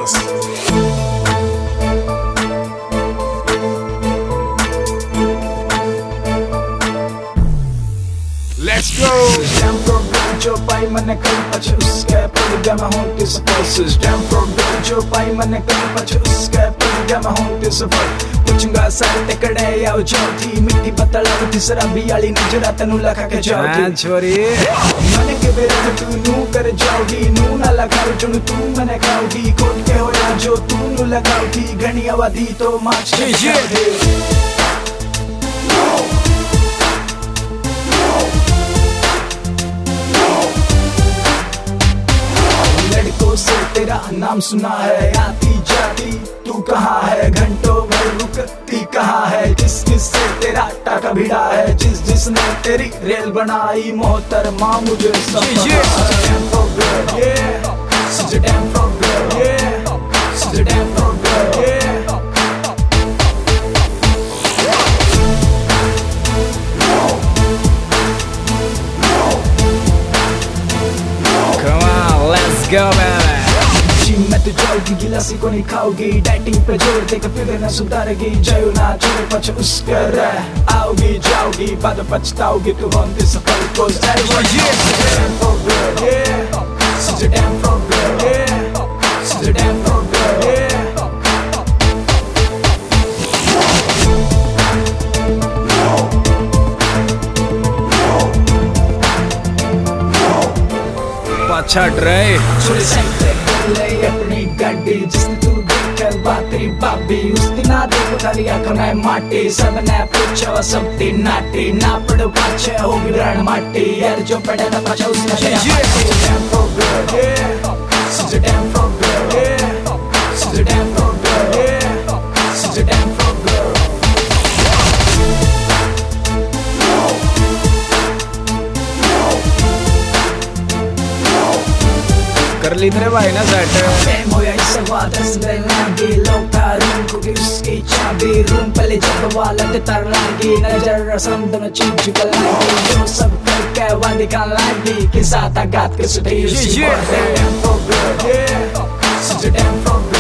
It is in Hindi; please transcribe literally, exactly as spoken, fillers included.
Records. Let's go! Damn program जो पाई मैंने कल पछ उसके पड़ गया मैं हूँ किस कोशिश Damn program जो पाई मैंने कल पछ उसके पड़ गया मैं हूँ किस पर पूछूंगा सारे टिकड़े या उछौती मिट्टी पतला उठी शराबी वाली नजरा तनु लगा के जाओगी छोरी मैंने के बेरे तू नू कर जाओगी नू ना लगाओ जुन तू मैंने खाओगी कोट के हो या जो तू नू लगाओगी घनी आवादी तो माच से तेरा नाम सुना है आती जाती तू कहाँ है घंटों भर रुकती कहाँ है जिस किस से तेरा टाका भिड़ा है जिस जिसने तेरी रेल बनाई मोहतरमा मुझे Come on, let's go baby मैं तो जाऊंगी गिलासी को नहीं खाओगी डाइटिंग पे जोर देकर फिर ना सुधारेगी जाओ ना छोड़े पछ उसके रह आओगी जाओगी बाद में पछताओगी तू हम दिस सफर को अच्छा ड्रे अपनी गड्डी जिसने तू देखकर बात तेरी बाबी उस दिन ना देखो खाली आंखों में माटी सब ने पूछा सब तीन नाटी ना पड़ो पाछे हो गिरण माटी यार जो पड़े ना पाछे उसने damn for good yeah such a damn for good yeah such a damn for good yeah such a damn for good कर ली तेरे भाई ना सेट मोया इस वादस लगी लोका रूम को उसकी चाबी रूम पहले जब वाला ते तर लगी नजर रसम दोनों चीज को लगी जो सब करके वादी का लगी के साथ आगात के सुधी उसी पर damn for good yeah such a damn for good